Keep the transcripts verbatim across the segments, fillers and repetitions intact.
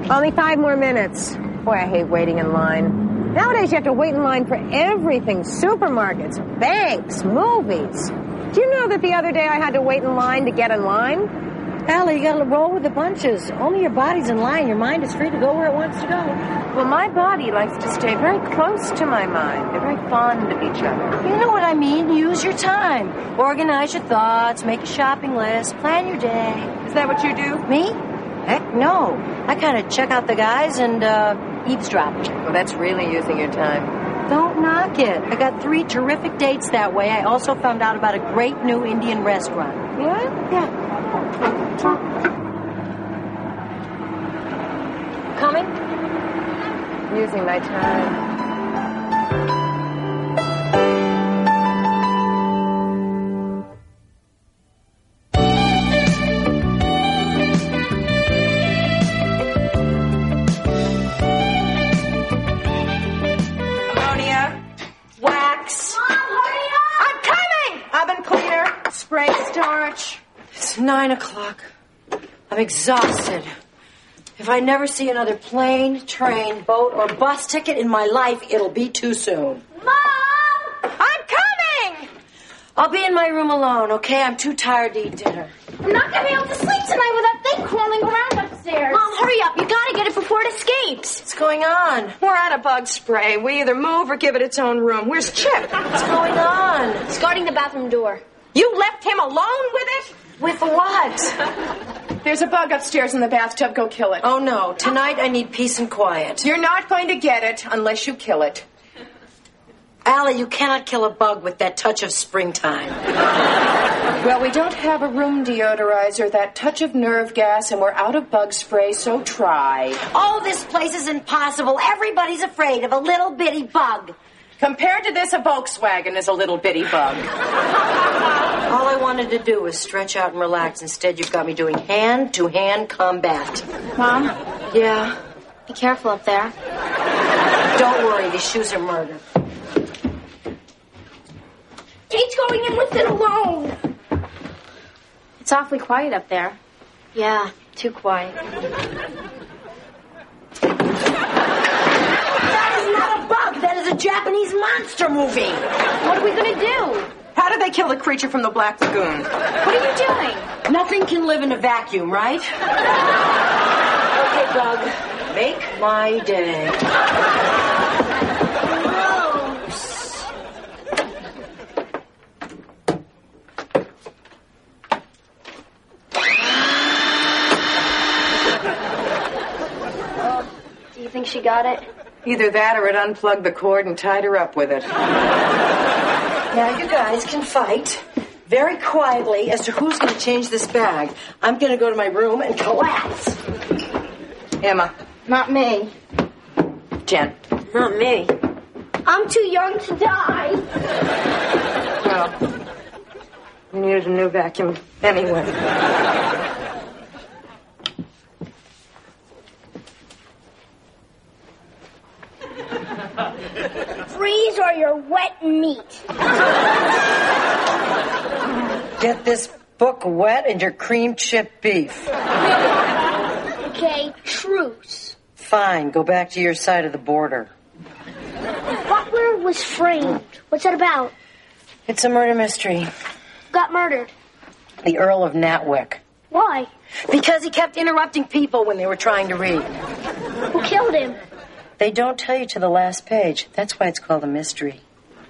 Only five more minutes. Boy, I hate waiting in line. Nowadays, you have to wait in line for everything. Supermarkets, banks, movies. Do you know that the other day I had to wait in line to get in line? Allie, you gotta roll with the punches. Only your body's in line. Your mind is free to go where it wants to go. Well, my body likes to stay very close to my mind. They're very fond of each other. You know what I mean. Use your time. Organize your thoughts. Make a shopping list. Plan your day. Is that what you do? Me? Heck no. I kind of check out the guys and uh, eavesdrop. Well, that's really using your time. Don't knock it. I got three terrific dates that way. I also found out about a great new Indian restaurant. What? Yeah. Coming? Using my time. Ammonia. Wax. Mom, hurry up! I'm coming! Oven cleaner. Spray starch. It's nine o'clock. I'm exhausted. If I never see another plane, train, boat, or bus ticket in my life, it'll be too soon. Mom! I'm coming! I'll be in my room alone, okay? I'm too tired to eat dinner. I'm not gonna be able to sleep tonight with that thing crawling around upstairs. Mom, hurry up. You gotta get it before it escapes. What's going on? We're out of bug spray. We either move or give it its own room. Where's Chip? What's going on? It's guarding the bathroom door. You left him alone with it? With what? There's a bug upstairs in the bathtub. Go kill it. Oh, no. Tonight I need peace and quiet. You're not going to get it unless you kill it. Allie, you cannot kill a bug with that touch of springtime. Well, we don't have a room deodorizer, that touch of nerve gas, and we're out of bug spray, so try. Oh, this place is impossible. Everybody's afraid of a little bitty bug. Compared to this, a Volkswagen is a little bitty bug. All I wanted to do was stretch out and relax. Instead, you've got me doing hand-to-hand combat. Mom, Yeah? be careful up there. Don't worry, these shoes are murder. Kate's going in with it alone. It's awfully quiet up there. Yeah, too quiet. That is not a bug. That is a Japanese monster movie. What are we gonna do? How did they kill the creature from the Black Lagoon? What are you doing? Nothing can live in a vacuum, right? Okay, bug. Make my day. Do you think she got it? Either that or it unplugged the cord and tied her up with it. Now you guys can fight very quietly as to who's going to change this bag. I'm going to go to my room and collapse. Emma. Not me. Jen. Not me. I'm too young to die. Well, we needed a new vacuum anyway. Freeze or you're wet meat. Get this book wet and your cream chip beef. Okay, truce. Fine, go back to your side of the border. Butler was framed. What's that about? It's a murder mystery. Who got murdered? The Earl of Natwick. Why? Because he kept interrupting people when they were trying to read. Who killed him? They don't tell you to the last page. That's why it's called a mystery.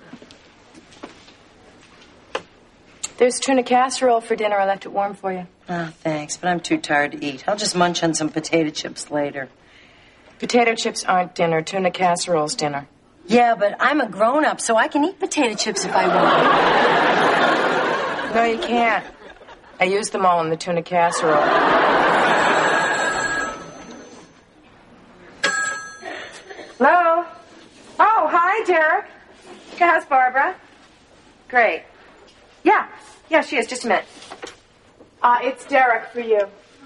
There's tuna casserole for dinner. I left it warm for you. Oh, thanks, but I'm too tired to eat. I'll just munch on some potato chips later. Potato chips aren't dinner. Tuna casserole's dinner. Yeah, but I'm a grown-up, so I can eat potato chips if I want. No, you can't. I used them all in the tuna casserole. Hello? Oh, hi, Derek. How's Barbara? Great. Yeah, yeah, she is. Just a minute. Uh, it's Derek for you.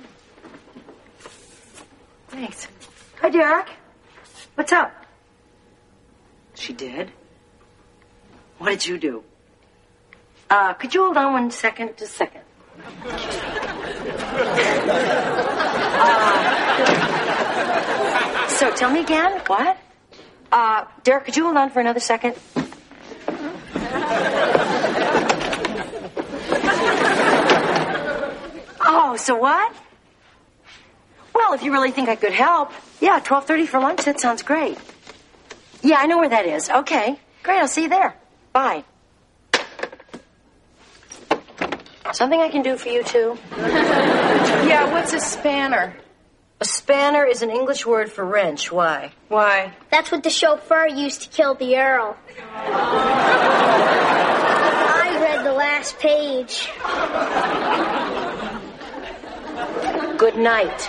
Thanks. Hi, Derek. What's up? She did? What did you do? Uh, could you hold on one second? Just a second. Uh, Tell me again. What? Uh, Derek, could you hold on for another second? Oh, so what? Well, if you really think I could help, yeah, twelve thirty for lunch, that sounds great. Yeah, I know where that is. Okay, great, I'll see you there. Bye. Something I can do for you, too? Yeah, what's a spanner? A spanner is an English word for wrench. Why? Why? That's what the chauffeur used to kill the Earl. I read the last page. Good night.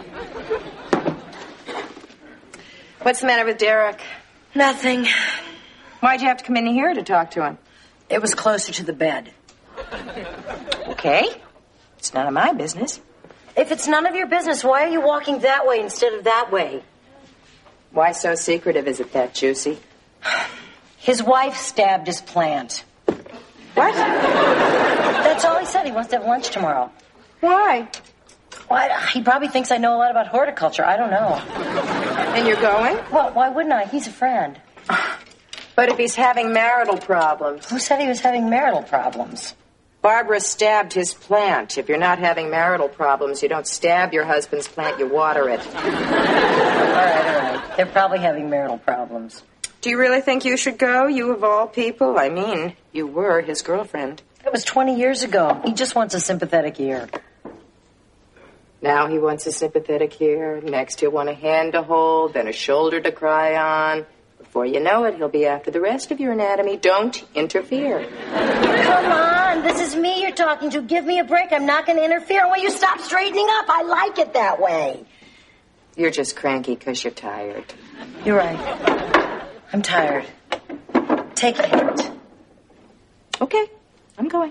What's the matter with Derek? Nothing. Why'd you have to come in here to talk to him? It was closer to the bed. Okay. It's none of my business. If it's none of your business, why are you walking that way instead of that way? Why so secretive? Is it that juicy? His wife stabbed his plant. What? That's all he said. He wants to have lunch tomorrow. Why? Why? He probably thinks I know a lot about horticulture. I don't know. And you're going? Well, why wouldn't I? He's a friend. But if he's having marital problems... Who said he was having marital problems? Barbara stabbed his plant. If you're not having marital problems, you don't stab your husband's plant, you water it. All right, all right. They're probably having marital problems. Do you really think you should go, you of all people? I mean, you were his girlfriend. It was twenty years ago. He just wants a sympathetic ear. Now he wants a sympathetic ear. Next he'll want a hand to hold, then a shoulder to cry on. Before you know it, he'll be after the rest of your anatomy. Don't interfere. Come on, this is me you're talking to. Give me a break. I'm not going to interfere. Will you stop straightening up? I like it that way. You're just cranky because you're tired. You're right. I'm tired. Take a hint. Okay, I'm going.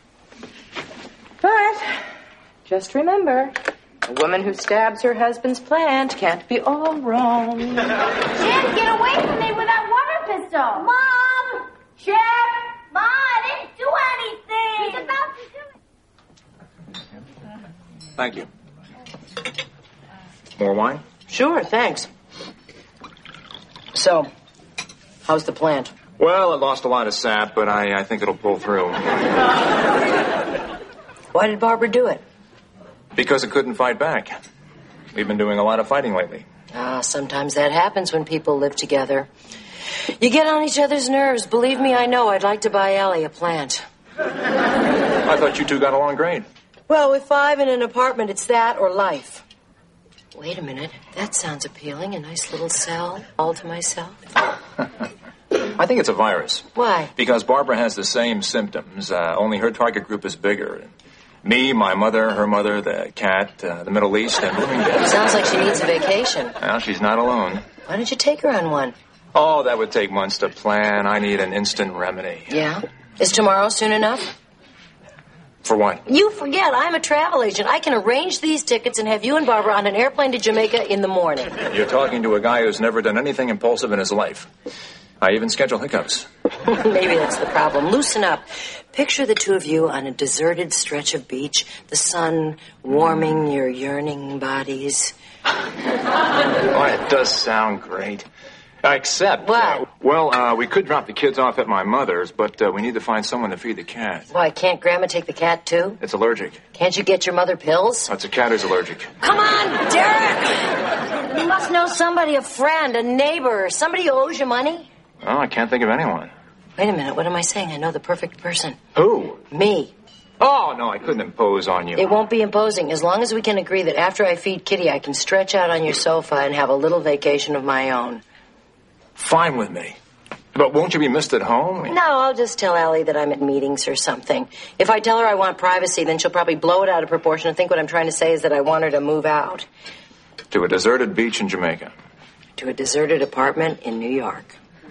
But just remember, a woman who stabs her husband's plant can't be all wrong. Jim, get away from me with that water pistol. Mom! Jim! Mom, I didn't do anything. He's about to do it. Thank you. More wine? Sure, thanks. So, how's the plant? Well, it lost a lot of sap, but I, I think it'll pull through. Why did Barbara do it? Because it couldn't fight back. We've been doing a lot of fighting lately. Ah, sometimes that happens when people live together. You get on each other's nerves. Believe me, I know. I'd like to buy Allie a plant. I thought you two got along great. Well, with five in an apartment, it's that or life. Wait a minute. That sounds appealing. A nice little cell all to myself. I think it's a virus. Why? Because Barbara has the same symptoms, uh, only her target group is bigger. Me, my mother, her mother, the cat, uh, the Middle East, and Bloomingdale. Sounds like she needs a vacation. Well, she's not alone. Why don't you take her on one? Oh, that would take months to plan. I need an instant remedy. Yeah? Is tomorrow soon enough? For what? You forget, I'm a travel agent. I can arrange these tickets and have you and Barbara on an airplane to Jamaica in the morning. You're talking to a guy who's never done anything impulsive in his life. I even schedule hiccups. Maybe that's the problem. Loosen up. Picture the two of you on a deserted stretch of beach, the sun warming your yearning bodies. Oh, it does sound great. Except, what? Uh, well, uh, we could drop the kids off at my mother's, but uh, we need to find someone to feed the cat. Why, can't Grandma take the cat, too? It's allergic. Can't you get your mother pills? That's a cat who's allergic. Come on, Derek! You must know somebody, a friend, a neighbor, somebody who owes you money. Oh, I can't think of anyone. Wait a minute, what am I saying? I know the perfect person. Who? Me. Oh, no, I couldn't impose on you. It won't be imposing, as long as we can agree that after I feed Kitty, I can stretch out on your sofa and have a little vacation of my own. Fine with me. But won't you be missed at home? No, I'll just tell Allie that I'm at meetings or something. If I tell her I want privacy, then she'll probably blow it out of proportion and think what I'm trying to say is that I want her to move out. To a deserted beach in Jamaica. To a deserted apartment in New York.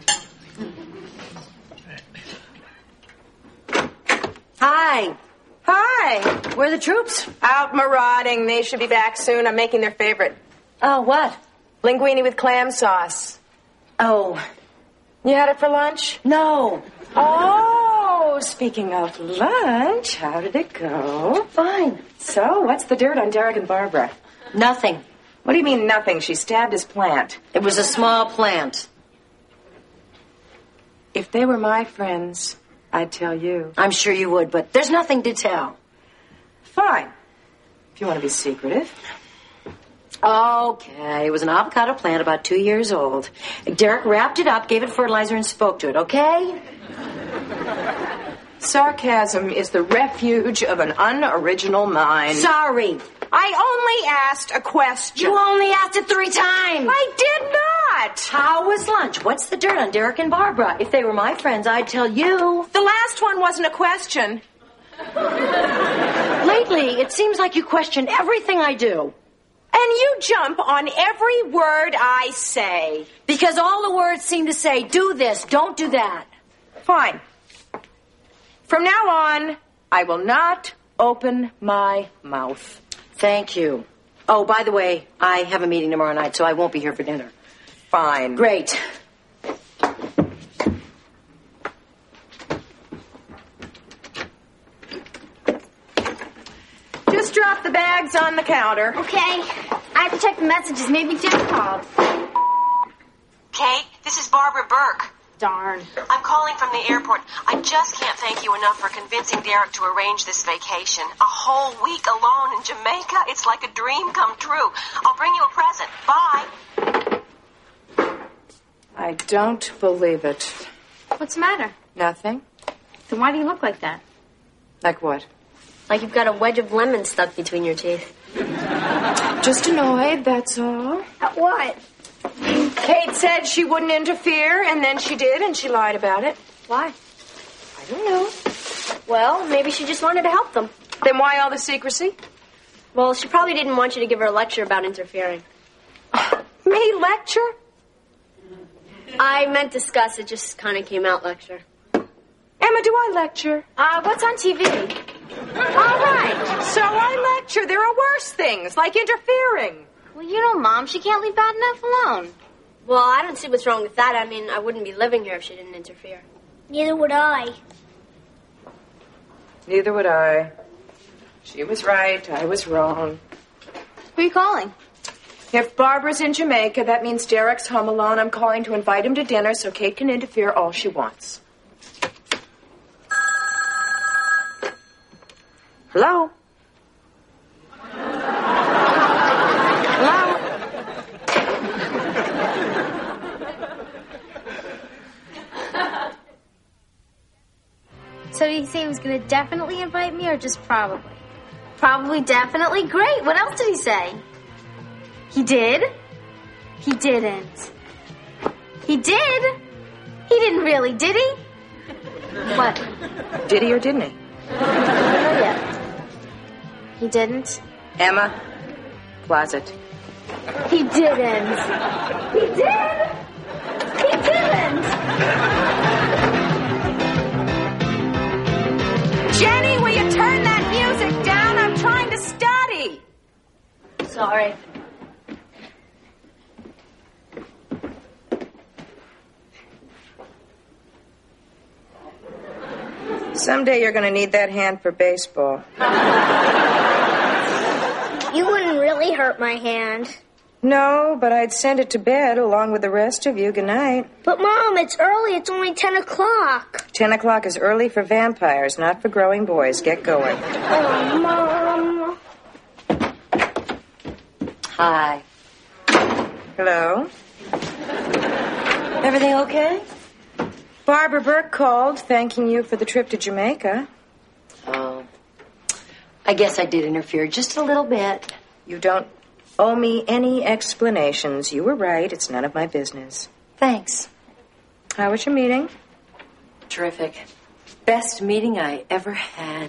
Hi. Hi. Where are the troops? Out marauding. They should be back soon. I'm making their favorite. Oh, what? Linguine with clam sauce. Oh. You had it for lunch? No. Oh, speaking of lunch, how did it go? Fine. So, what's the dirt on Derek and Barbara? Nothing. What do you mean, nothing? She stabbed his plant. It was a small plant. If they were my friends, I'd tell you. I'm sure you would, but there's nothing to tell. Fine. If you want to be secretive. Okay, it was an avocado plant about two years old. Derek wrapped it up, gave it fertilizer, and spoke to it, okay? Sarcasm is the refuge of an unoriginal mind. Sorry. I only asked a question. You only asked it three times. I did not. How was lunch? What's the dirt on Derek and Barbara? If they were my friends, I'd tell you. The last one wasn't a question. Lately, it seems like you question everything I do. And you jump on every word I say. Because all the words seem to say, do this, don't do that. Fine. From now on, I will not open my mouth. Thank you. Oh, by the way, I have a meeting tomorrow night, so I won't be here for dinner. Fine. Great. Just drop the bags on the counter. Okay. I have to check the messages. Maybe Jim called. Kate, this is Barbara Burke. Darn. I'm calling from the airport. I just can't thank you enough for convincing Derek to arrange this vacation. A whole week alone in Jamaica. It's like a dream come true. I'll bring you a present. Bye. I don't believe it. What's the matter? Nothing? Then why do you look like that? Like what? Like you've got a wedge of lemon stuck between your teeth. Just annoyed, that's all. At what? Kate said she wouldn't interfere, and then she did, and she lied about it. Why? I don't know. Well, maybe she just wanted to help them. Then why all the secrecy? Well, she probably didn't want you to give her a lecture about interfering. Me lecture? I meant discuss. It just kind of came out lecture. Emma, do I lecture? Uh, what's on T V? All right. So I lecture. There are worse things, like interfering. Well, you know, Mom, she can't leave bad enough alone. Well, I don't see what's wrong with that. I mean, I wouldn't be living here if she didn't interfere. Neither would I. Neither would I. She was right. I was wrong. Who are you calling? If Barbara's in Jamaica, that means Derek's home alone. I'm calling to invite him to dinner so Kate can interfere all she wants. Hello? Hello? So he say he was going to definitely invite me or just probably? Probably, definitely. Great. What else did he say? He did? He didn't. He did? He didn't really, did he? What? Did he or didn't he? Yeah. He didn't? Emma, closet. He didn't. He did? He didn't. Jenny, will you turn that music down? I'm trying to study. Sorry. Someday you're going to need that hand for baseball. You wouldn't really hurt my hand. No, but I'd send it to bed along with the rest of you. Good night. But, Mom, it's early. It's only ten o'clock. Ten o'clock is early for vampires, not for growing boys. Get going. Oh, Mom. Hi. Hello? Everything okay? Barbara Burke called, thanking you for the trip to Jamaica. Oh. I guess I did interfere just a little bit. You don't owe me any explanations. You were right. It's none of my business. Thanks. How was your meeting? Terrific. Best meeting I ever had.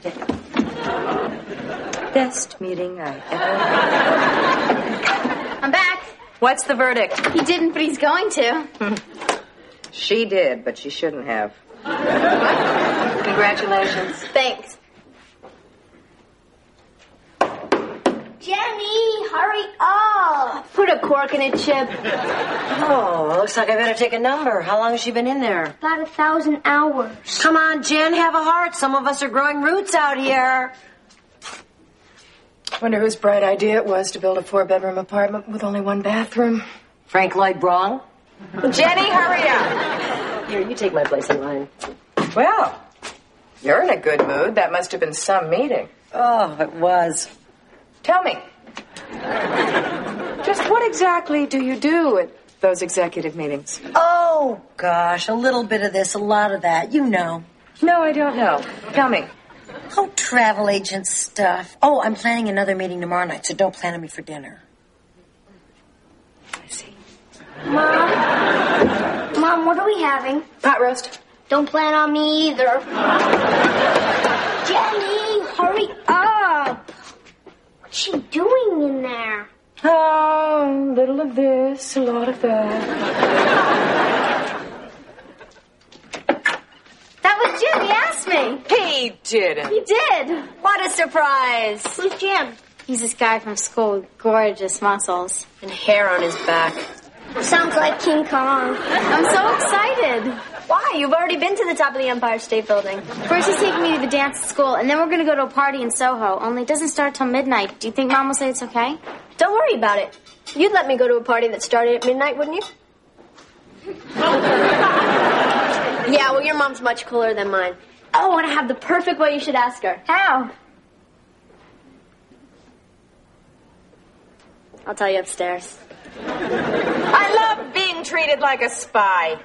Best meeting I ever had. I'm back. What's the verdict? He didn't, but he's going to. She did, but she shouldn't have. Congratulations. Thanks. Jenny, hurry up. Put a cork in it, Chip. Oh, looks like I better take a number. How long has she been in there? About a thousand hours. Come on, Jen, have a heart. Some of us are growing roots out here. Wonder whose bright idea it was to build a four-bedroom apartment with only one bathroom. Frank Lloyd Wrong? Jenny, hurry up. Here, you take my place in line. Well, you're in a good mood. That must have been some meeting. Oh, it was. Tell me, just what exactly do you do at those executive meetings? Oh, gosh, a little bit of this, a lot of that. You know. No, I don't know. Tell me. Oh, travel agent stuff. Oh, I'm planning another meeting tomorrow night, so don't plan on me for dinner. I see. Mom? Mom, what are we having? Pot roast. Don't plan on me either. Jenny, hurry up. What's she doing in there? Oh, little of this, a lot of that. That was Jim. He asked me. He didn't. He did. What a surprise. Who's Jim? He's this guy from school with gorgeous muscles. And hair on his back. Sounds like King Kong. I'm so excited. Why? You've already been to the top of the Empire State Building. First he's taking me to the dance at school, and then we're going to go to a party in Soho, only it doesn't start till midnight. Do you think Mom will say it's okay? Don't worry about it. You'd let me go to a party that started at midnight, wouldn't you? Yeah, well, your mom's much cooler than mine. Oh, and I have the perfect way you should ask her. How? I'll tell you upstairs. I love being treated like a spy.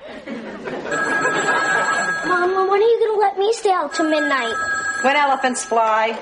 Mom, when are you going to let me stay out till midnight? When elephants fly.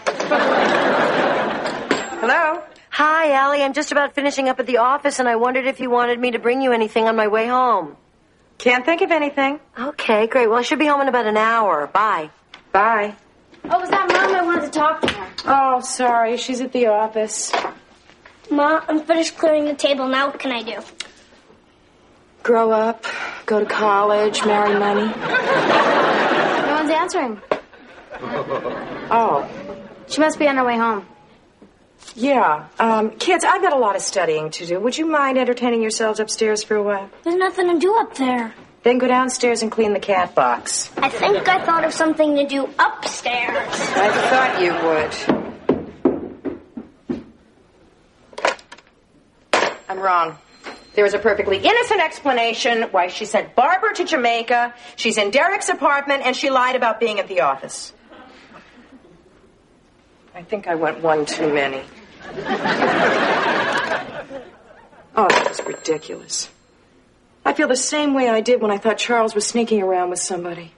Hello? Hi, Allie. I'm just about finishing up at the office, and I wondered if you wanted me to bring you anything on my way home. Can't think of anything. Okay, great. Well, I should be home in about an hour. Bye. Bye. Oh, was that Mom? I wanted to talk to her. Oh, sorry. She's at the office. Ma, I'm finished clearing the table. Now what can I do? Grow up, go to college, marry money. No one's answering. Oh. She must be on her way home. Yeah. Um, kids, I've got a lot of studying to do. Would you mind entertaining yourselves upstairs for a while? There's nothing to do up there. Then go downstairs and clean the cat box. I think I thought of something to do upstairs. I thought you would. I'm wrong. There is a perfectly innocent explanation why she sent Barbara to Jamaica. She's in Derek's apartment, and she lied about being at the office. I think I went one too many. Oh, that was ridiculous. I feel the same way I did when I thought Charles was sneaking around with somebody.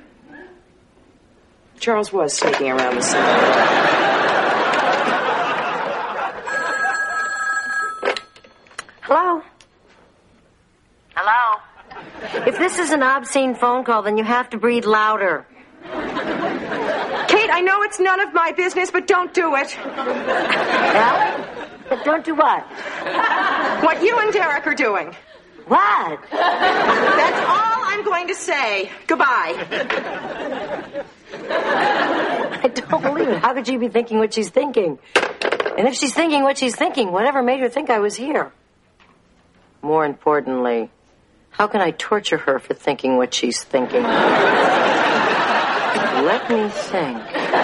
Charles was sneaking around with somebody. Hello? Hello? If this is an obscene phone call, then you have to breathe louder. Kate, I know it's none of my business, but don't do it. Allie? But don't do what? What you and Derek are doing. What? That's all I'm going to say. Goodbye. I don't believe it. How could she be thinking what she's thinking? And if she's thinking what she's thinking, whatever made her think I was here? More importantly, how can I torture her for thinking what she's thinking? Let me think.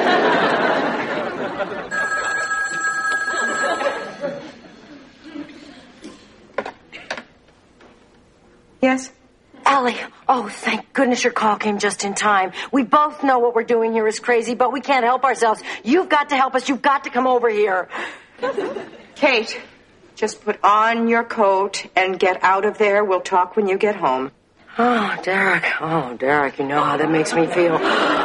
Yes? Allie, oh, thank goodness your call came just in time. We both know what we're doing here is crazy, but we can't help ourselves. You've got to help us. You've got to come over here. Kate, just put on your coat and get out of there. We'll talk when you get home. Oh, Derek. Oh, Derek, you know how that makes me feel.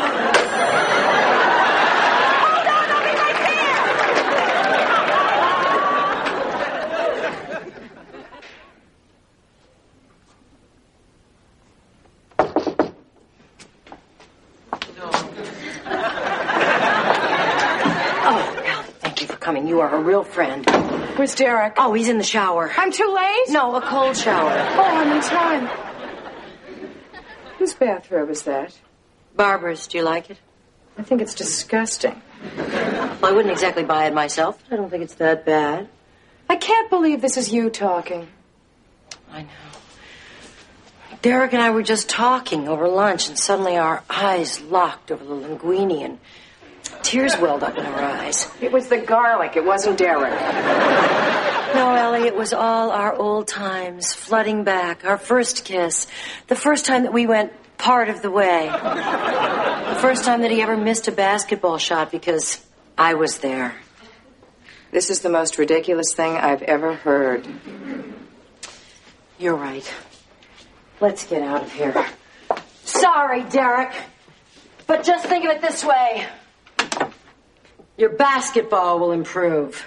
You are a real friend. Where's Derek? Oh, he's in the shower. I'm too late? No, a cold shower. Oh, I'm in time. Whose bathrobe is that? Barbara's. Do you like it? I think it's disgusting. Well, I wouldn't exactly buy it myself. I don't think it's that bad. I can't believe this is you talking. I know. Derek and I were just talking over lunch, and suddenly our eyes locked over the linguine, and Tears welled up in her eyes. It was the garlic. It wasn't Derek. No, Ellie, it was all our old times flooding back. Our first kiss. The first time that we went part of the way. The first time that he ever missed a basketball shot because I was there. This is the most ridiculous thing I've ever heard. You're right. Let's get out of here. Sorry, Derek. But just think of it this way. Your basketball will improve.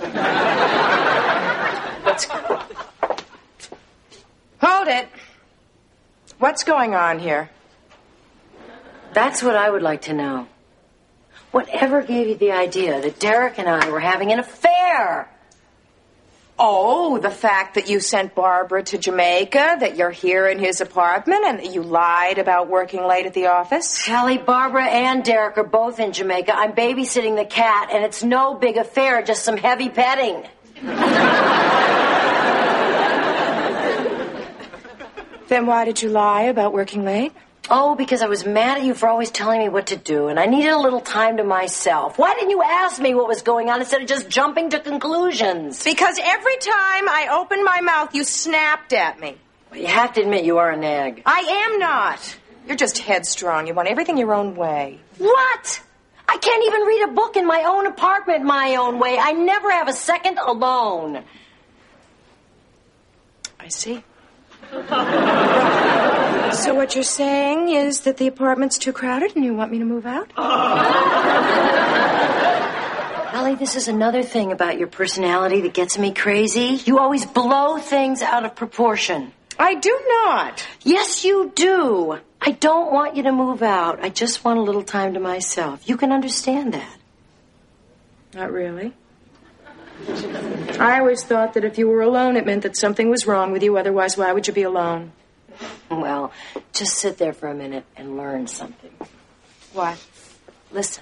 Let's go. Hold it. What's going on here? That's what I would like to know. Whatever gave you the idea that Derek and I were having an affair? Oh, the fact that you sent Barbara to Jamaica, that you're here in his apartment, and that you lied about working late at the office? Kelly, Barbara, and Derek are both in Jamaica. I'm babysitting the cat, and it's no big affair, just some heavy petting. Then why did you lie about working late? Oh, because I was mad at you for always telling me what to do, and I needed a little time to myself. Why didn't you ask me what was going on instead of just jumping to conclusions? Because every time I opened my mouth, you snapped at me. Well, you have to admit you are a nag. I am not. You're just headstrong. You want everything your own way. What? I can't even read a book in my own apartment my own way. I never have a second alone. I see. So what you're saying is that the apartment's too crowded and you want me to move out? Ellie, this is another thing about your personality that gets me crazy. You always blow things out of proportion. I do not. Yes, you do. I don't want you to move out. I just want a little time to myself. You can understand that. Not really. I always thought that if you were alone, it meant that something was wrong with you. Otherwise, why would you be alone? Well, just sit there for a minute and learn something. What? Listen.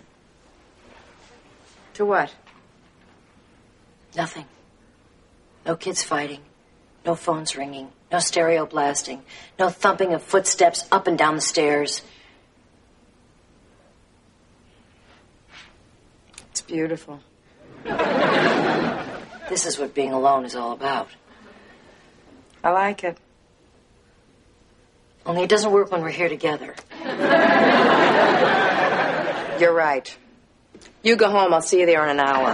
To what? Nothing. No kids fighting. No phones ringing. No stereo blasting. No thumping of footsteps up and down the stairs. It's beautiful. This is what being alone is all about. I like it. Only it doesn't work when we're here together. You're right. You go home. I'll see you there in an hour.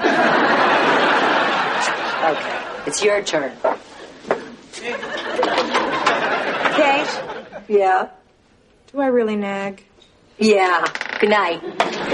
Okay. It's your turn. Kate? Yeah? Do I really nag? Yeah. Good night.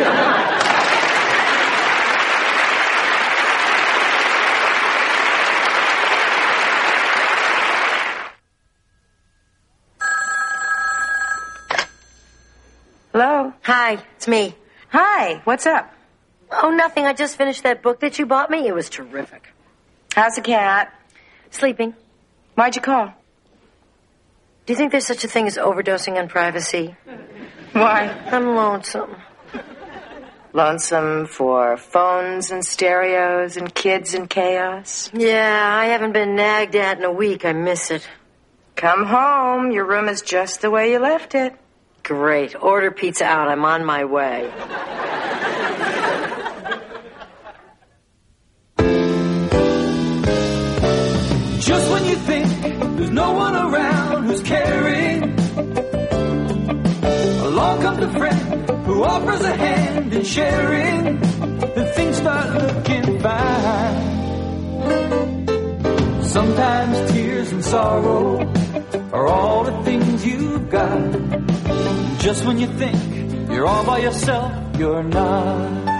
Hello? Hi, it's me. Hi, what's up? Oh, nothing. I just finished that book that you bought me. It was terrific. How's the cat? Sleeping. Why'd you call? Do you think there's such a thing as overdosing on privacy? Why? I'm lonesome. Lonesome for phones and stereos and kids and chaos? Yeah, I haven't been nagged at in a week. I miss it. Come home. Your room is just the way you left it. Great. Order pizza out. I'm on my way. Just when you think there's no one around who's caring, along comes a friend who offers a hand in sharing, then things start looking fine. Sometimes tears and sorrow are all the things you've got. Just when you think you're all by yourself, you're not.